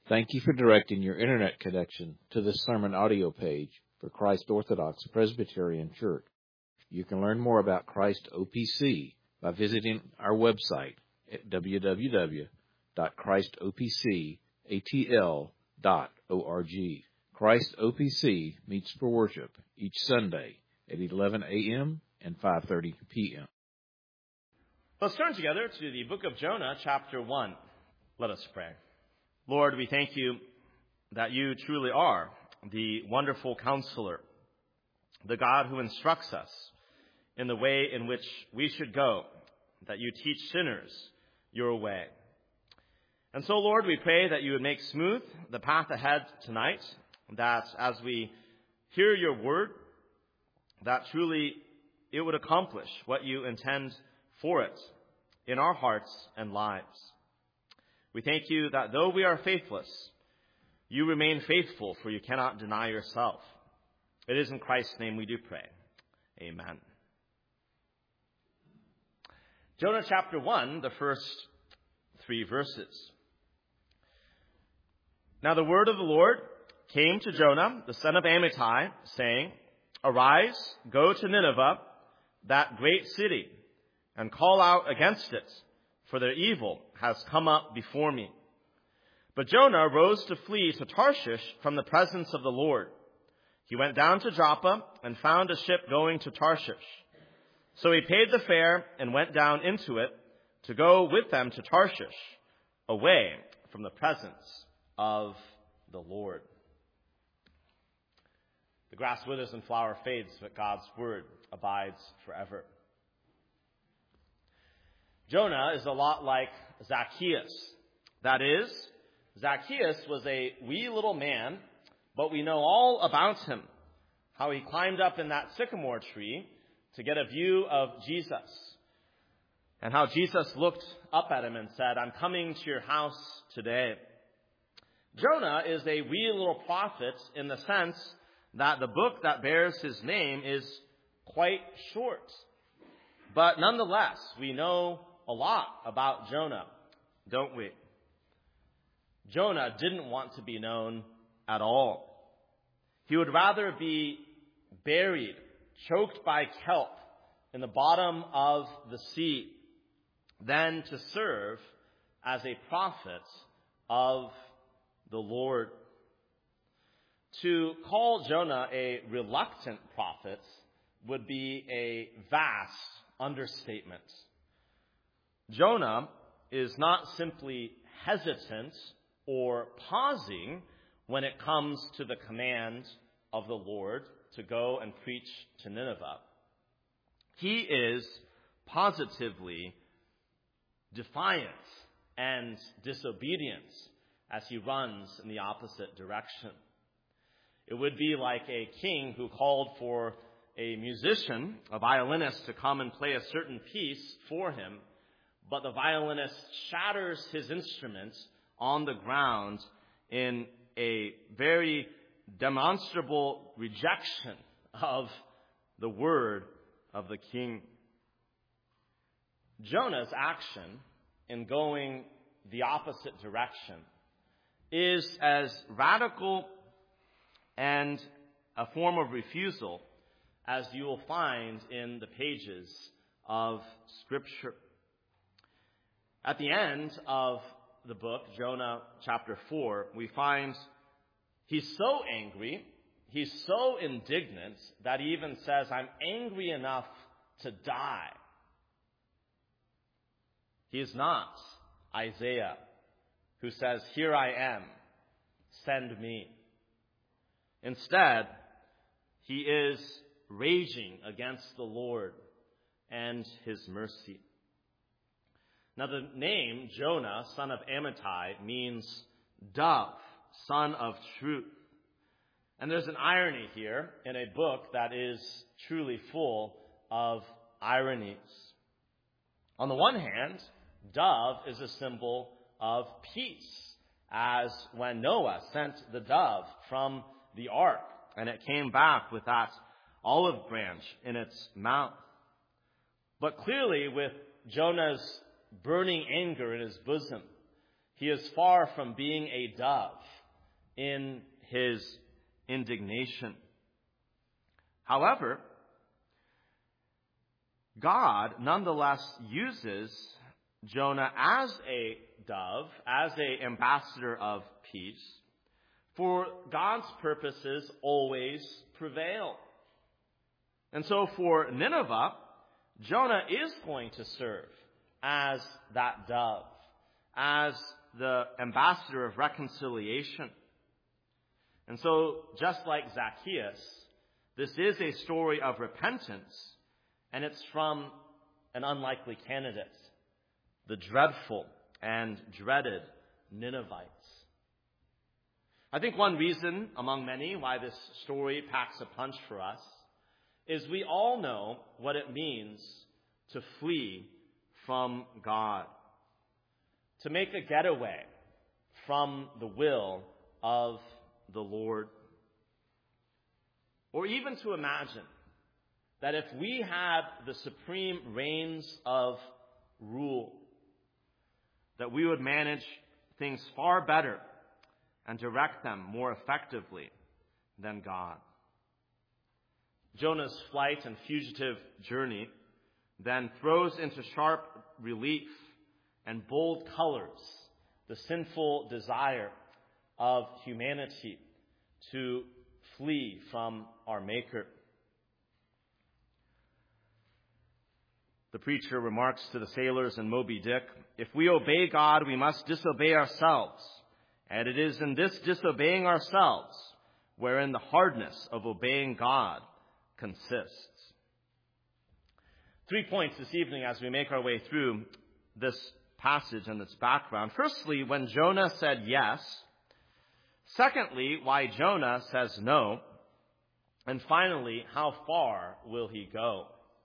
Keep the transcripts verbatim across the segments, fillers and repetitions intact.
Thank you for directing your internet connection to this sermon audio page for Christ Orthodox Presbyterian Church. You can learn more about Christ O P C by visiting our website at w w w dot christ o p c a t l dot org. Christ O P C meets for worship each Sunday at eleven a.m. and five thirty p.m. Let's turn together to the book of Jonah, chapter one. Let us pray. Lord, we thank you that you truly are the wonderful counselor, the God who instructs us in the way in which we should go, that you teach sinners your way. And so, Lord, we pray that you would make smooth the path ahead tonight, that as we hear your word, that truly it would accomplish what you intend for it in our hearts and lives. We thank you that though we are faithless, you remain faithful, for you cannot deny yourself. It is in Christ's name we do pray. Amen. Jonah chapter one, the first three verses. Now the word of the Lord came to Jonah, the son of Amittai, saying, Arise, go to Nineveh, that great city, and call out against it, for their evil has come up before me. But Jonah rose to flee to Tarshish from the presence of the Lord. He went down to Joppa and found a ship going to Tarshish. So he paid the fare and went down into it to go with them to Tarshish, away from the presence of the Lord. The grass withers and flower fades, but God's word abides forever. Jonah is a lot like Zacchaeus. That is, Zacchaeus was a wee little man, but we know all about him, how he climbed up in that sycamore tree to get a view of Jesus, and how Jesus looked up at him and said, I'm coming to your house today. Jonah is a wee little prophet in the sense that the book that bears his name is quite short. But nonetheless, we know a lot about Jonah, don't we? Jonah didn't want to be known at all. He would rather be buried, choked by kelp in the bottom of the sea, than to serve as a prophet of the Lord. To call Jonah a reluctant prophet would be a vast understatement. Jonah is not simply hesitant or pausing when it comes to the command of the Lord to go and preach to Nineveh. He is positively defiant and disobedient as he runs in the opposite direction. It would be like a king who called for a musician, a violinist, to come and play a certain piece for him, but the violinist shatters his instrument on the ground in a very demonstrable rejection of the word of the king. Jonah's action in going the opposite direction is as radical and a form of refusal as you will find in the pages of Scripture. At the end of the book, Jonah chapter four, we find he's so angry, he's so indignant, that he even says, I'm angry enough to die. He is not Isaiah, who says, Here I am, send me. Instead, he is raging against the Lord and his mercy. Now, the name Jonah, son of Amittai, means dove, son of truth. And there's an irony here in a book that is truly full of ironies. On the one hand, dove is a symbol of peace, as when Noah sent the dove from the ark, and it came back with that olive branch in its mouth. But clearly, with Jonah's burning anger in his bosom, He is far from being a dove in his indignation. However, God nonetheless uses Jonah as a dove, as an ambassador of peace, for God's purposes always prevail. And so for Nineveh, Jonah is going to serve as that dove, as the ambassador of reconciliation. And so, just like Zacchaeus, this is a story of repentance, and it's from an unlikely candidate, the dreadful and dreaded Ninevites. I think one reason, among many, why this story packs a punch for us is we all know what it means to flee from God, to make a getaway from the will of the Lord. Or even to imagine that if we had the supreme reins of rule, that we would manage things far better and direct them more effectively than God. Jonah's flight and fugitive journey then throws into sharp relief and bold colors the sinful desire of humanity to flee from our Maker. The preacher remarks to the sailors in Moby Dick, "If we obey God, we must disobey ourselves. And it is in this disobeying ourselves wherein the hardness of obeying God consists." Three points this evening as we make our way through this passage and its background. Firstly, when Jonah said yes. Secondly, why Jonah says no. And finally, how far will he go?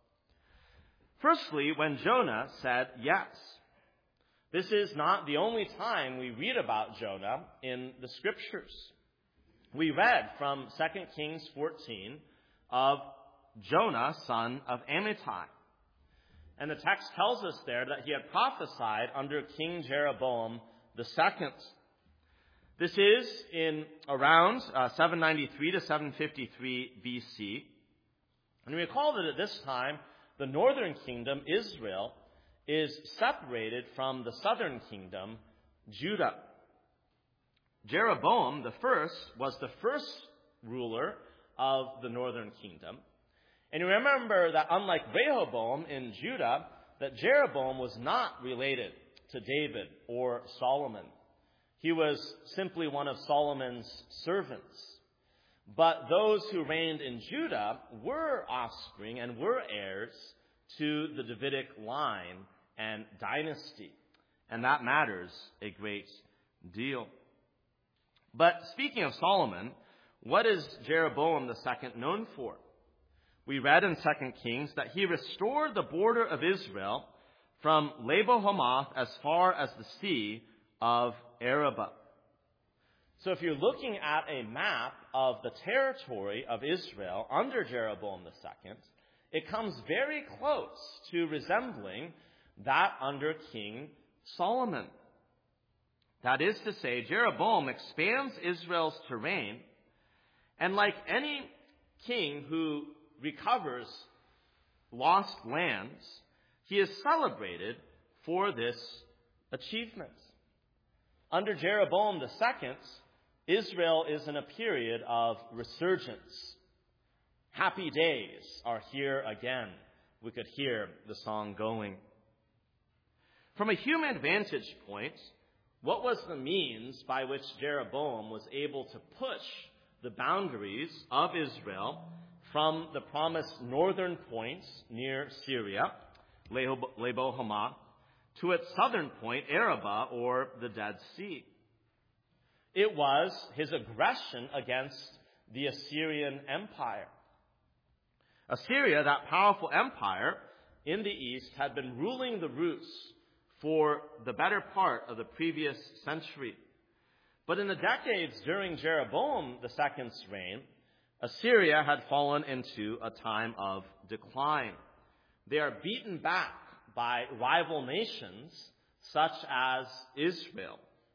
Firstly, when Jonah said yes. This is not the only time we read about Jonah in the Scriptures. We read from Second Kings fourteen of Jonah, son of Amittai. And the text tells us there that he had prophesied under King Jeroboam the second. This is in around uh, seven ninety-three to seven fifty-three B C. And recall that at this time, the northern kingdom, Israel, is separated from the southern kingdom, Judah. Jeroboam the first was the first ruler of the northern kingdom. And you remember that unlike Rehoboam in Judah, that Jeroboam was not related to David or Solomon. He was simply one of Solomon's servants. But those who reigned in Judah were offspring and were heirs to the Davidic line and dynasty. And that matters a great deal. But speaking of Solomon, what is Jeroboam the second known for? We read in Second Kings that he restored the border of Israel from Lebo-Hamath as far as the sea of Arabah. So if you're looking at a map of the territory of Israel under Jeroboam the second, it comes very close to resembling that under King Solomon. That is to say, Jeroboam expands Israel's terrain, and like any king who recovers lost lands, he is celebrated for this achievement. Under Jeroboam the second, Israel is in a period of resurgence. Happy days are here again. We could hear the song going. From a human vantage point, what was the means by which Jeroboam was able to push the boundaries of Israel from the promised northern points near Syria, Lebo-Hamath, to its southern point, Arabah, or the Dead Sea? It was his aggression against the Assyrian Empire. Assyria, that powerful empire in the east, had been ruling the Rus for the better part of the previous century. But in the decades during Jeroboam the second's reign, Assyria had fallen into a time of decline. They are beaten back by rival nations such as Israel,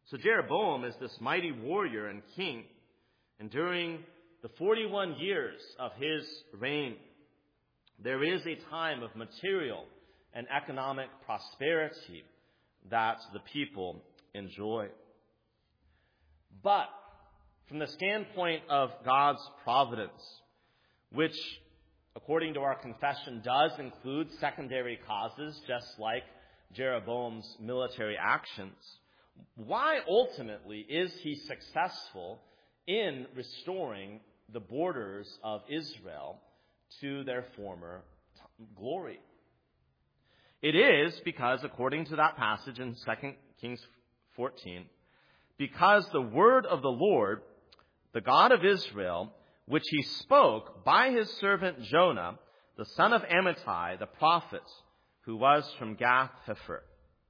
So Jeroboam is this mighty warrior and king, and during the forty-one years of his reign, there is a time of material and economic prosperity that the people enjoy. But from the standpoint of God's providence, which, according to our confession, does include secondary causes, just like Jeroboam's military actions, why ultimately is he successful in restoring the borders of Israel to their former t- glory? It is because, according to that passage in Second Kings fourteen, because the word of the Lord, the God of Israel, which he spoke by his servant Jonah, the son of Amittai, the prophet, who was from Gath-hepher.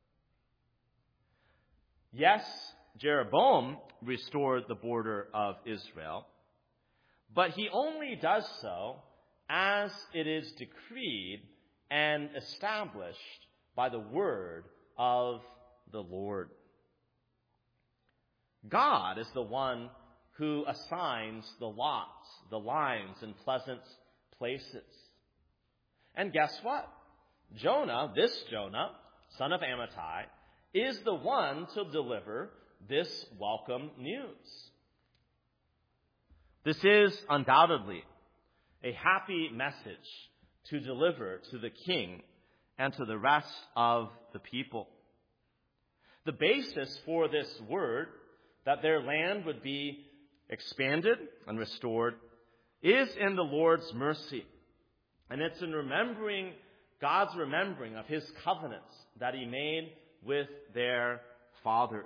Yes, Jeroboam restored the border of Israel, but he only does so as it is decreed and established by the word of the Lord. God is the one who assigns the lots, the lines in pleasant places. And guess what? Jonah, this Jonah, son of Amittai, is the one to deliver this welcome news. This is undoubtedly a happy message to deliver to the king and to the rest of the people. The basis for this word, that their land would be expanded and restored, is in the Lord's mercy. And it's in remembering, God's remembering of his covenants that he made with their fathers.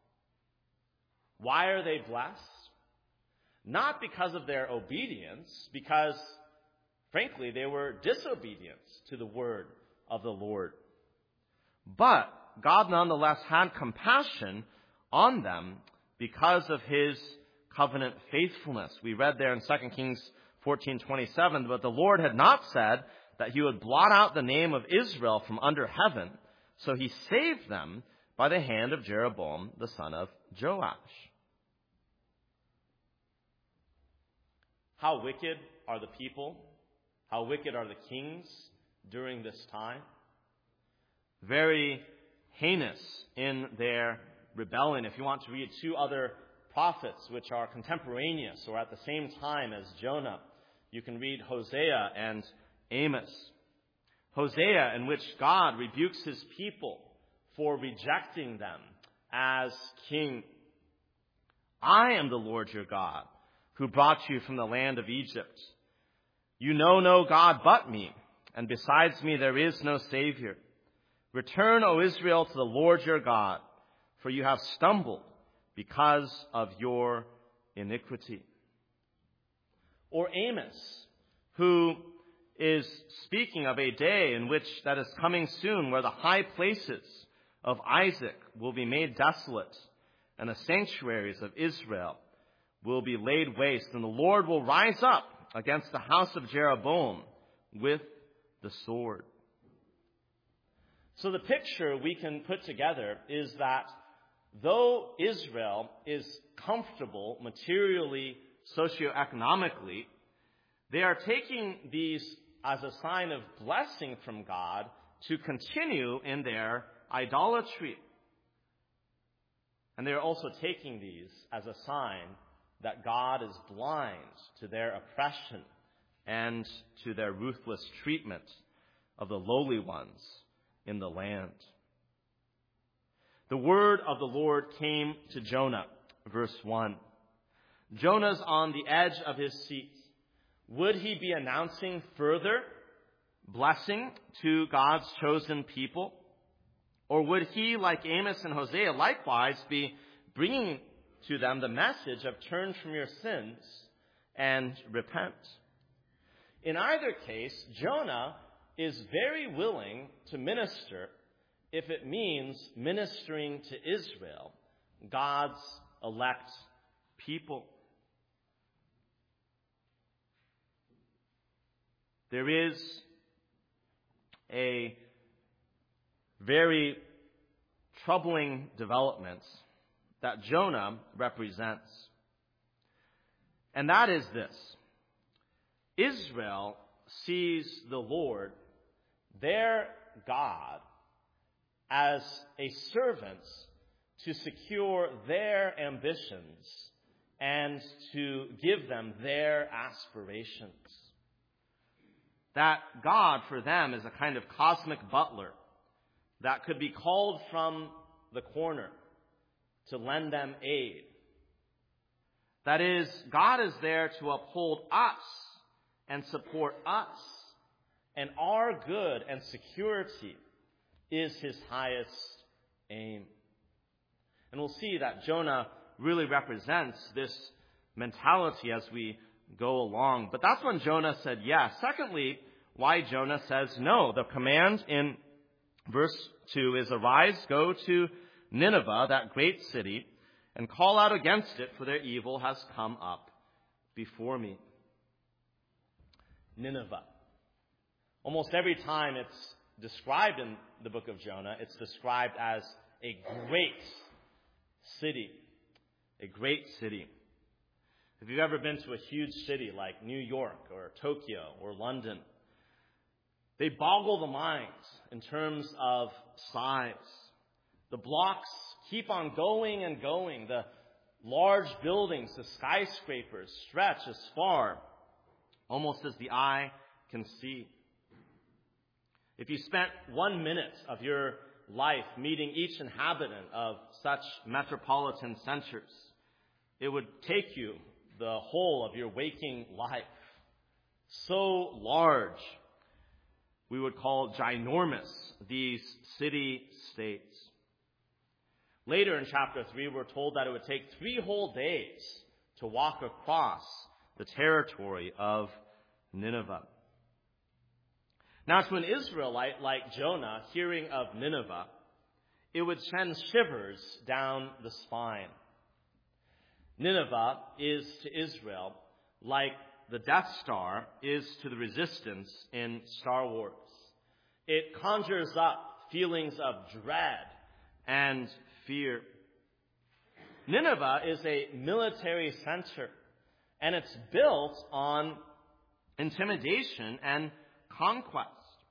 Why are they blessed? Not because of their obedience, because, frankly, they were disobedient to the word of the Lord. But God nonetheless had compassion on them because of his covenant faithfulness. We read there in Second Kings fourteen twenty-seven, but the Lord had not said that he would blot out the name of Israel from under heaven, so he saved them by the hand of Jeroboam, the son of Joash. How wicked are the people? How wicked are the kings during this time? Very heinous in their rebellion. If you want to read two other prophets which are contemporaneous or at the same time as Jonah, you can read Hosea and Amos. Hosea, in which God rebukes his people for rejecting them as king. I am the Lord your God, who brought you from the land of Egypt. You know no God but me, and besides me there is no Savior. Return, O Israel, to the Lord your God, for you have stumbled because of your iniquity. Or Amos, who is speaking of a day in which that is coming soon, where the high places of Isaac will be made desolate, and the sanctuaries of Israel will be laid waste, and the Lord will rise up against the house of Jeroboam with the sword. So the picture we can put together is that though Israel is comfortable materially, socioeconomically, they are taking these as a sign of blessing from God to continue in their idolatry. And they are also taking these as a sign that God is blind to their oppression and to their ruthless treatment of the lowly ones in the land. The word of the Lord came to Jonah, verse one. Jonah's on the edge of his seat. Would he be announcing further blessing to God's chosen people? Or would he, like Amos and Hosea, likewise be bringing to them the message of turn from your sins and repent? In either case, Jonah is very willing to minister if it means ministering to Israel, God's elect people. There is a very troubling development that Jonah represents. And that is this: Israel sees the Lord, their God, as a servant to secure their ambitions and to give them their aspirations. That God for them is a kind of cosmic butler that could be called from the corner to lend them aid. That is, God is there to uphold us and support us, and our good and security is his highest aim. And we'll see that Jonah really represents this mentality as we go along. But that's when Jonah said yes. Secondly, why Jonah says no. The command in verse two is, "Arise, go to Nineveh, that great city, and call out against it, for their evil has come up before me." Nineveh. Almost every time it's described in the book of Jonah, it's described as a great city. A great city. If you've ever been to a huge city like New York or Tokyo or London, they boggle the mind in terms of size. The blocks keep on going and going. The large buildings, the skyscrapers, stretch as far almost as the eye can see. If you spent one minute of your life meeting each inhabitant of such metropolitan centers, it would take you the whole of your waking life. So large, we would call ginormous these city-states. Later in chapter three, we're told that it would take three whole days to walk across the territory of Nineveh. Now, to an Israelite like Jonah, hearing of Nineveh, it would send shivers down the spine. Nineveh is to Israel like the Death Star is to the Resistance in Star Wars. It conjures up feelings of dread and fear. Nineveh is a military center, and it's built on intimidation and conquest.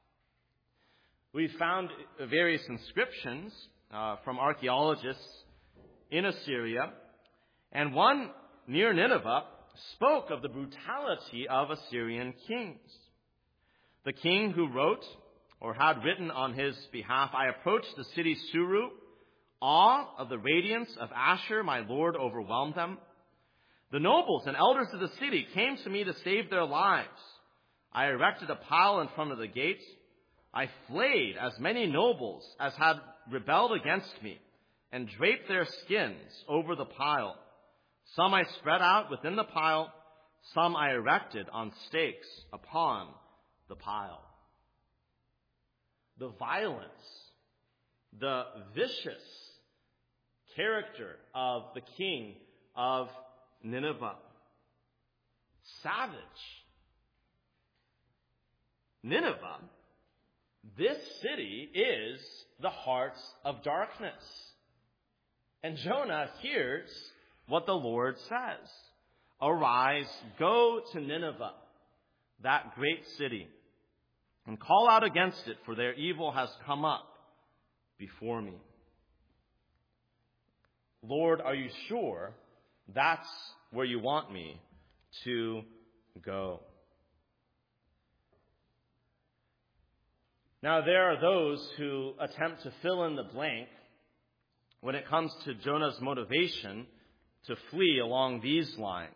We found various inscriptions uh, from archaeologists in Assyria, and one near Nineveh spoke of the brutality of Assyrian kings. The king who wrote or had written on his behalf, "I approached the city Suru. Awe of the radiance of Ashur, my lord, overwhelmed them. The nobles and elders of the city came to me to save their lives. I erected a pile in front of the gate. I flayed as many nobles as had rebelled against me and draped their skins over the pile. Some I spread out within the pile, some I erected on stakes upon the pile." The violence, the vicious character of the king of Nineveh. Savage. Nineveh, this city is the heart of darkness. And Jonah hears what the Lord says. "Arise, go to Nineveh, that great city, and call out against it, for their evil has come up before me." Lord, are you sure that's where you want me to go? Now, there are those who attempt to fill in the blank when it comes to Jonah's motivation to flee along these lines.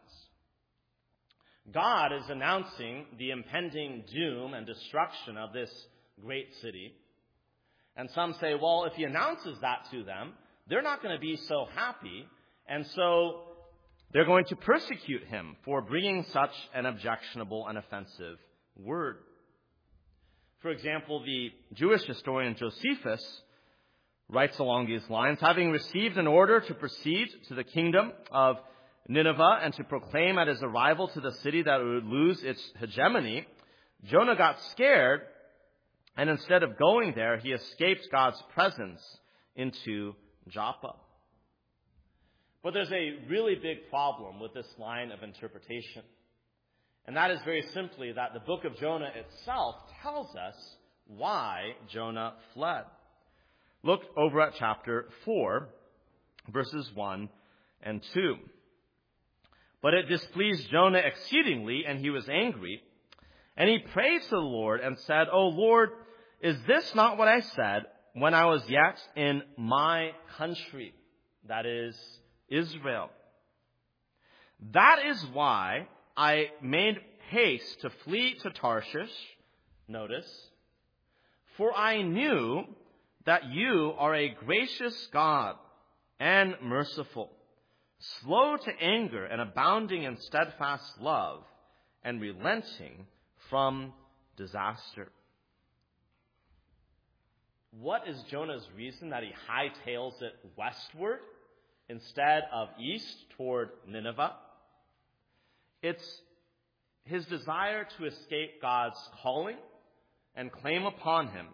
God is announcing the impending doom and destruction of this great city. And some say, well, if he announces that to them, they're not going to be so happy, and so they're going to persecute him for bringing such an objectionable and offensive word. For example, the Jewish historian Josephus writes along these lines, "Having received an order to proceed to the kingdom of Nineveh and to proclaim at his arrival to the city that it would lose its hegemony, Jonah got scared, and instead of going there, he escaped God's presence into Joppa." But there's a really big problem with this line of interpretation. And that is very simply that the book of Jonah itself tells us why Jonah fled. Look over at chapter four, verses one and two. But it displeased Jonah exceedingly, and he was angry. And he prayed to the Lord and said, O Lord, is this not what I said when I was yet in my country? That is, Israel. That is why I made haste to flee to Tarshish. Notice, for I knew that you are a gracious God and merciful, slow to anger and abounding in steadfast love and relenting from disaster. What is Jonah's reason that he hightails it westward instead of east toward Nineveh? It's his desire to escape God's calling and claim upon him.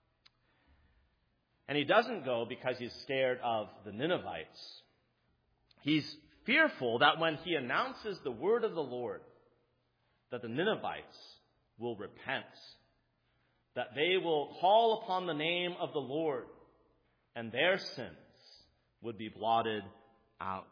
And he doesn't go because he's scared of the Ninevites. He's fearful that when he announces the word of the Lord, that the Ninevites will repent, that they will call upon the name of the Lord, and their sins would be blotted out.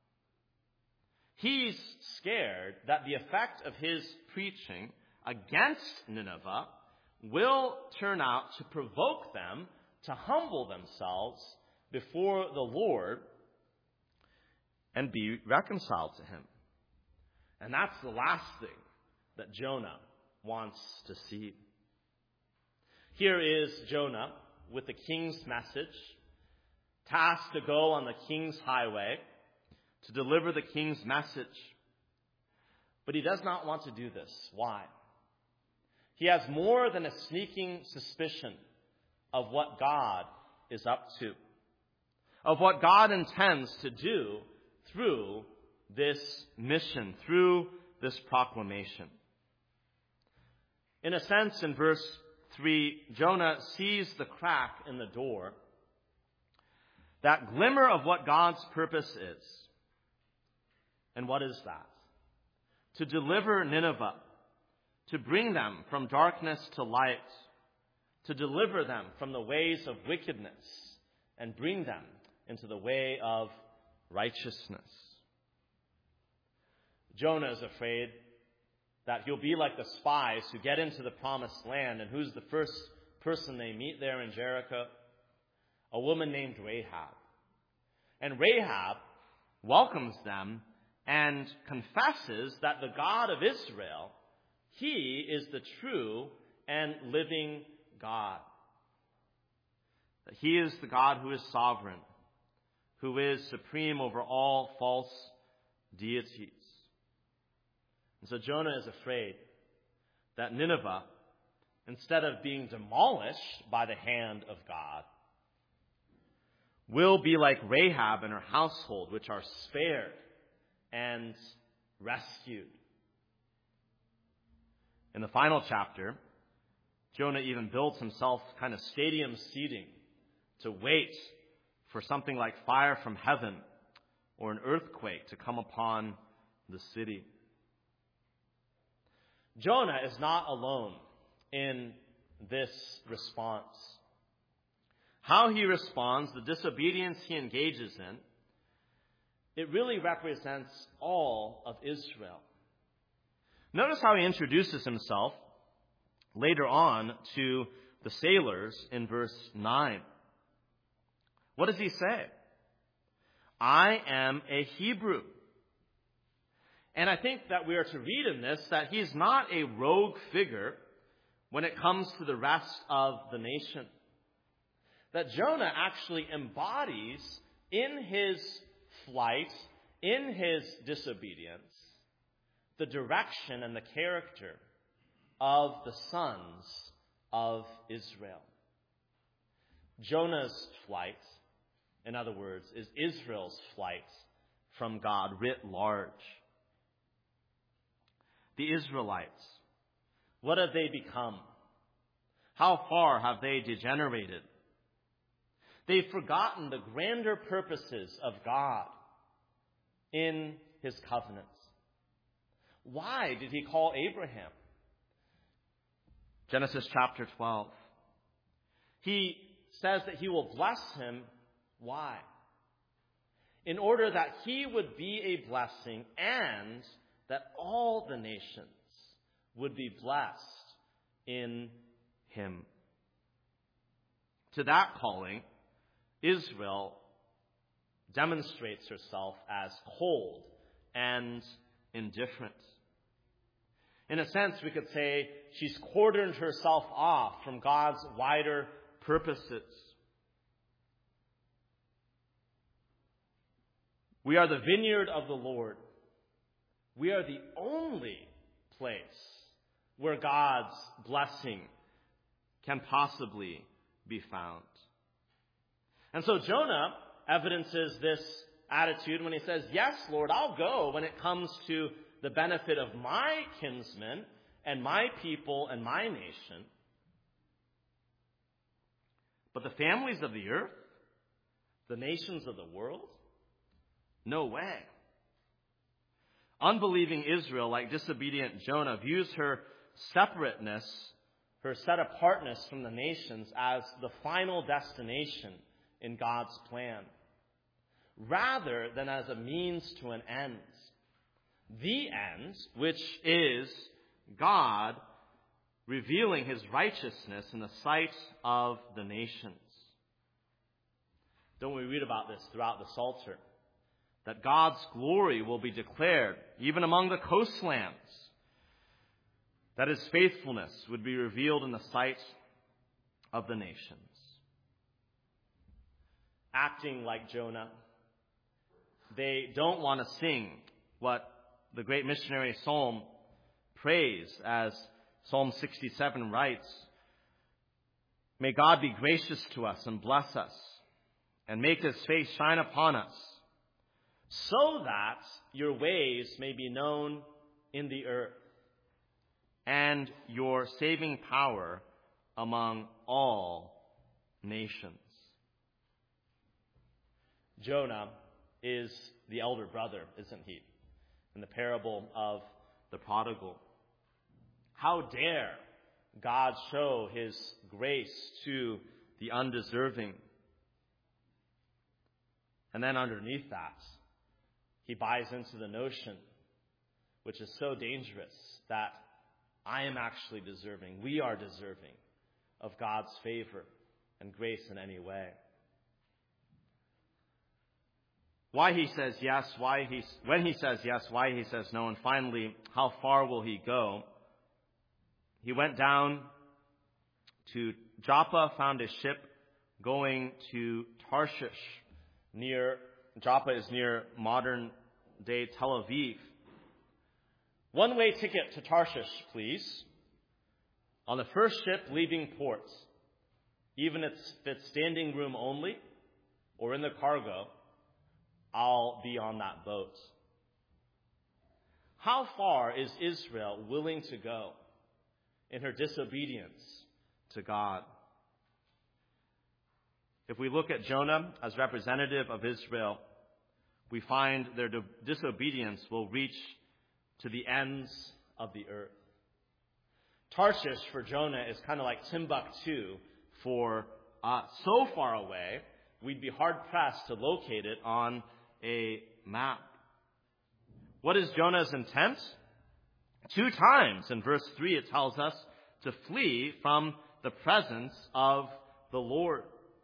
He's scared that the effect of his preaching against Nineveh will turn out to provoke them to humble themselves before the Lord and be reconciled to him. And that's the last thing that Jonah wants to see. Here is Jonah with the king's message, tasked to go on the king's highway to deliver the king's message. But he does not want to do this. Why? He has more than a sneaking suspicion of what God is up to, of what God intends to do through this mission, through this proclamation. In a sense, in verse three, Jonah sees the crack in the door, that glimmer of what God's purpose is. And what is that? To deliver Nineveh, to bring them from darkness to light, to deliver them from the ways of wickedness and bring them into the way of righteousness. Jonah is afraid that he'll be like the spies who get into the promised land, and who's the first person they meet there in Jericho? A woman named Rahab. And Rahab welcomes them and confesses that the God of Israel, he is the true and living God. That he is the God who is sovereign, who is supreme over all false deities. And so Jonah is afraid that Nineveh, instead of being demolished by the hand of God, will be like Rahab and her household, which are spared and rescued. In the final chapter, Jonah even builds himself kind of stadium seating to wait for something like fire from heaven or an earthquake to come upon the city. Jonah is not alone in this response. How he responds, the disobedience he engages in, it really represents all of Israel. Notice how he introduces himself later on to the sailors in verse nine. What does he say? I am a Hebrew. And I think that we are to read in this that he's not a rogue figure when it comes to the rest of the nation. That Jonah actually embodies in his flight, in his disobedience, the direction and the character of the sons of Israel. Jonah's flight, in other words, is Israel's flight from God writ large. The Israelites, what have they become? How far have they degenerated? They've forgotten the grander purposes of God in his covenant. Why did he call Abraham? Genesis chapter twelve. He says that he will bless him. Why? In order that he would be a blessing and that all the nations would be blessed in him. To that calling, Israel demonstrates herself as cold and indifferent. In a sense, we could say she's cordoned herself off from God's wider purposes. We are the vineyard of the Lord. We are the only place where God's blessing can possibly be found. And so Jonah evidences this attitude when he says, yes, Lord, I'll go when it comes to the benefit of my kinsmen and my people and my nation. But the families of the earth, the nations of the world, no way. Unbelieving Israel, like disobedient Jonah, views her separateness, her set-apartness from the nations as the final destination in God's plan, rather than as a means to an end. The end, which is God revealing his righteousness in the sight of the nations. Don't we read about this throughout the Psalter? That God's glory will be declared even among the coastlands. That his faithfulness would be revealed in the sight of the nations. Acting like Jonah, they don't want to sing what the great missionary psalm prays, as Psalm sixty-seven writes, "May God be gracious to us and bless us, and make his face shine upon us, so that your ways may be known in the earth, and your saving power among all nations." Jonah is the elder brother, isn't he? In the parable of the prodigal. How dare God show his grace to the undeserving? And then underneath that, he buys into the notion, which is so dangerous, that I am actually deserving, we are deserving of God's favor and grace in any way. Why he says yes, why he, when he says yes, why he says no, and finally, how far will he go? He went down to Joppa, found a ship going to Tarshish. Near Joppa is near modern day Tel Aviv. One-way ticket to Tarshish, please. On the first ship leaving port, even if it's standing room only or in the cargo, I'll be on that boat. How far is Israel willing to go in her disobedience to God? If we look at Jonah as representative of Israel, we find their disobedience will reach to the ends of the earth. Tarshish for Jonah is kind of like Timbuktu for us. So far away, we'd be hard-pressed to locate it on a map. What is Jonah's intent? Two times in verse three it tells us to flee from the presence of the Lord.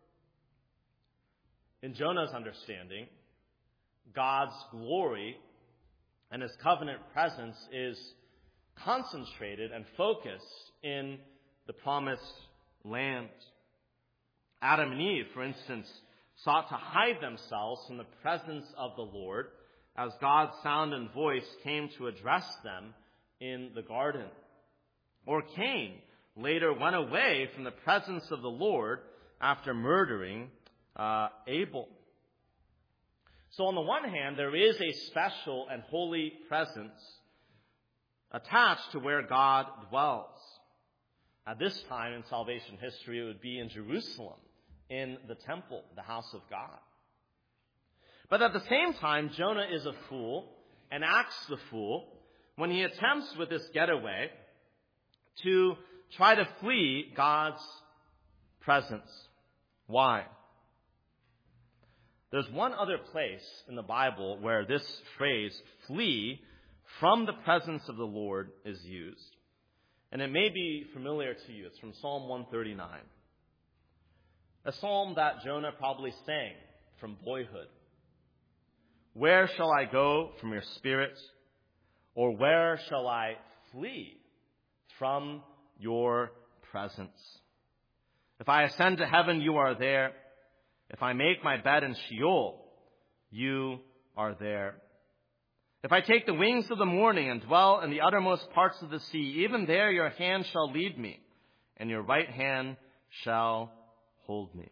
In Jonah's understanding, God's glory and his covenant presence is concentrated and focused in the promised land. Adam and Eve, for instance, sought to hide themselves from the presence of the Lord as God's sound and voice came to address them in the garden. Or Cain later went away from the presence of the Lord after murdering uh, Abel. So on the one hand, there is a special and holy presence attached to where God dwells. At this time in salvation history, it would be in Jerusalem, in the temple, the house of God. But at the same time, Jonah is a fool and acts the fool when he attempts with this getaway to try to flee God's presence. Why? There's one other place in the Bible where this phrase, flee from the presence of the Lord, is used. And it may be familiar to you. It's from Psalm one thirty-nine. A psalm that Jonah probably sang from boyhood. Where shall I go from your spirit? Or where shall I flee from your presence? If I ascend to heaven, you are there. If I make my bed in Sheol, you are there. If I take the wings of the morning and dwell in the uttermost parts of the sea, even there your hand shall lead me, and your right hand shall hold me.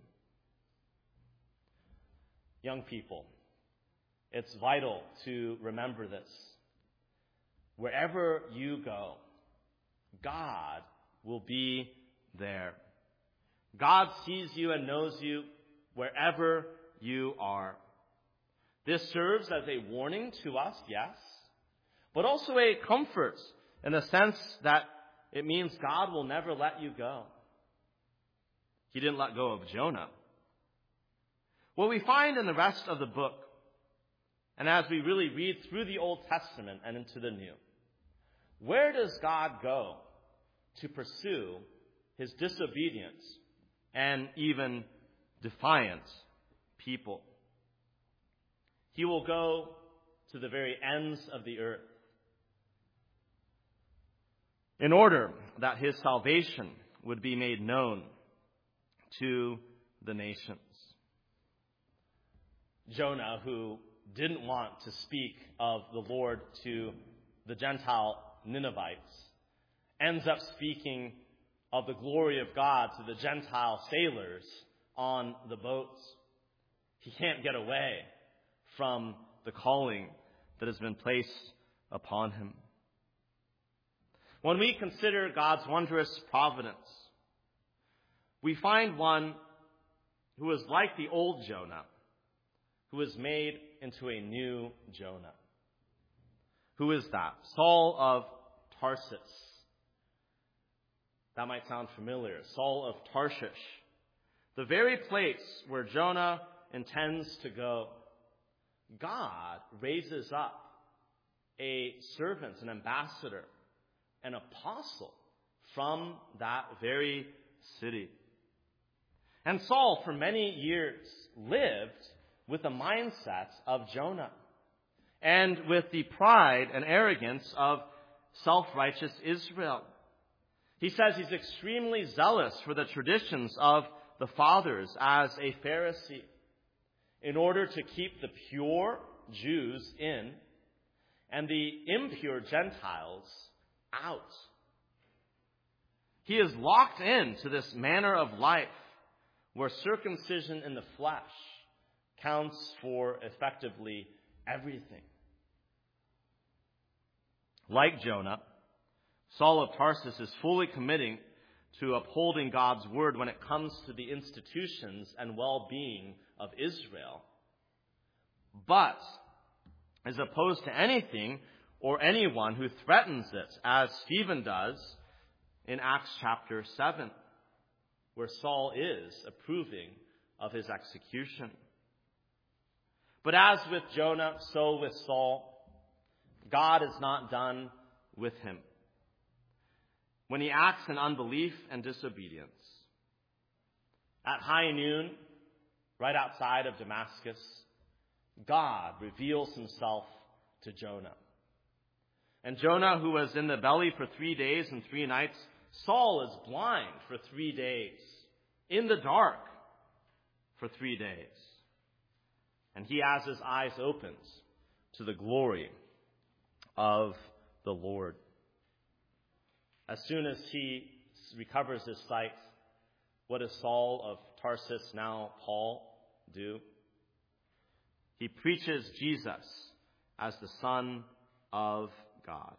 Young people, it's vital to remember this. Wherever you go, God will be there. God sees you and knows you wherever you are. This serves as a warning to us, yes, but also a comfort in the sense that it means God will never let you go. He didn't let go of Jonah. What we find in the rest of the book, and as we really read through the Old Testament and into the New, where does God go to pursue his disobedient and even defiant people? He will go to the very ends of the earth in order that his salvation would be made known to the nations. Jonah, who didn't want to speak of the Lord to the Gentile Ninevites, ends up speaking of the glory of God to the Gentile sailors on the boats. He can't get away from the calling that has been placed upon him. When we consider God's wondrous providence, we find one who is like the old Jonah, who is made into a new Jonah. Who is that? Saul of Tarsus. That might sound familiar. Saul of Tarshish. The very place where Jonah intends to go. God raises up a servant, an ambassador, an apostle from that very city. And Saul, for many years, lived with the mindset of Jonah and with the pride and arrogance of self-righteous Israel. He says he's extremely zealous for the traditions of the fathers as a Pharisee in order to keep the pure Jews in and the impure Gentiles out. He is locked into this manner of life where circumcision in the flesh counts for effectively everything. Like Jonah, Saul of Tarsus is fully committing to upholding God's word when it comes to the institutions and well-being of Israel. But, as opposed to anything or anyone who threatens it, as Stephen does in Acts chapter seven, where Saul is approving of his execution. But as with Jonah, so with Saul, God is not done with him when he acts in unbelief and disobedience. At high noon, right outside of Damascus, God reveals himself to Jonah. And Jonah, who was in the belly for three days and three nights, Saul is blind for three days, in the dark for three days. And he has his eyes opened to the glory of the Lord. As soon as he recovers his sight, what does Saul of Tarsus, now Paul, do? He preaches Jesus as the Son of God.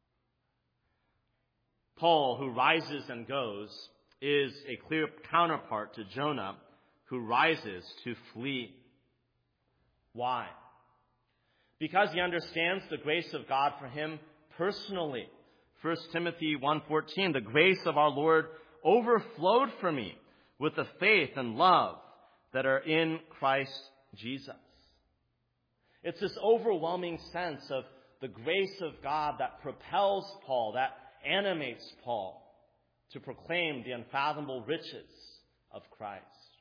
Paul, who rises and goes, is a clear counterpart to Jonah, who rises to flee. Why? Because he understands the grace of God for him personally. First Timothy one fourteen, the grace of our Lord overflowed for me with the faith and love that are in Christ Jesus. It's this overwhelming sense of the grace of God that propels Paul, that animates Paul to proclaim the unfathomable riches of Christ.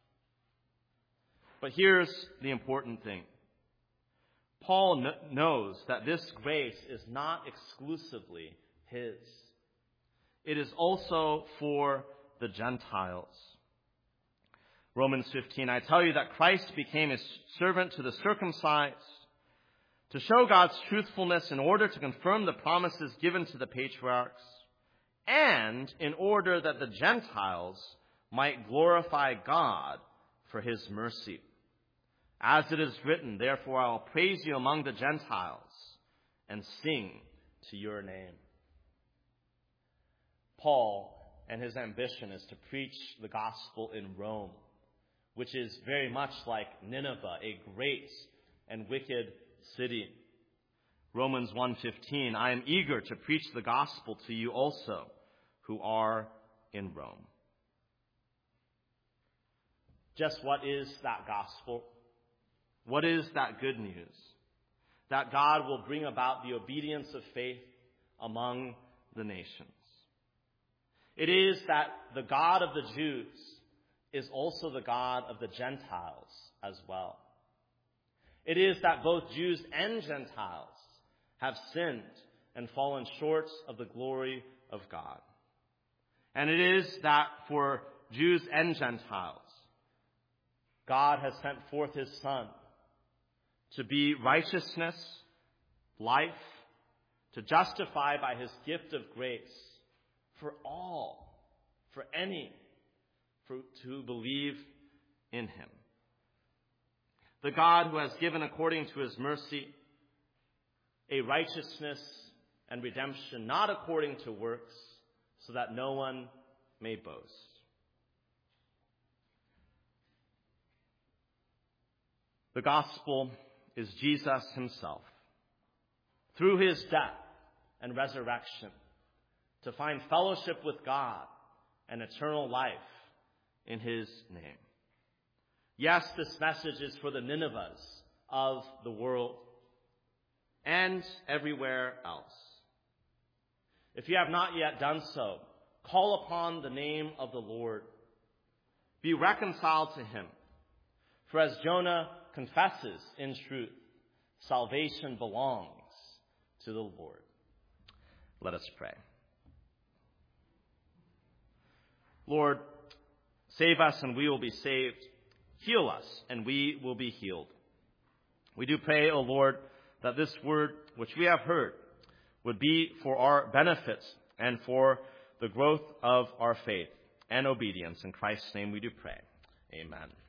But here's the important thing. Paul kn- knows that this grace is not exclusively his. It is also for the Gentiles. Romans fifteen, I tell you that Christ became a servant to the circumcised to show God's truthfulness in order to confirm the promises given to the patriarchs, and in order that the Gentiles might glorify God for his mercy. As it is written, therefore I will praise you among the Gentiles and sing to your name. Paul and his ambition is to preach the gospel in Rome, which is very much like Nineveh, a great and wicked city. Romans one fifteen, I am eager to preach the gospel to you also who are in Rome. Just what is that gospel? What is that good news? That God will bring about the obedience of faith among the nations. It is that the God of the Jews is also the God of the Gentiles as well. It is that both Jews and Gentiles have sinned and fallen short of the glory of God. And it is that for Jews and Gentiles, God has sent forth his Son to be righteousness, life, to justify by his gift of grace for all, for any, for, to believe in him. The God who has given according to his mercy a righteousness and redemption not according to works, so that no one may boast. The gospel is Jesus himself, through his death and resurrection, to find fellowship with God and eternal life in his name. Yes, this message is for the Ninevehs of the world and everywhere else. If you have not yet done so, call upon the name of the Lord. Be reconciled to him. For as Jonah confesses in truth, salvation belongs to the Lord. Let us pray. Lord, save us and we will be saved. Heal us and we will be healed. We do pray, O Lord, that this word which we have heard would be for our benefit and for the growth of our faith and obedience. In Christ's name we do pray. Amen.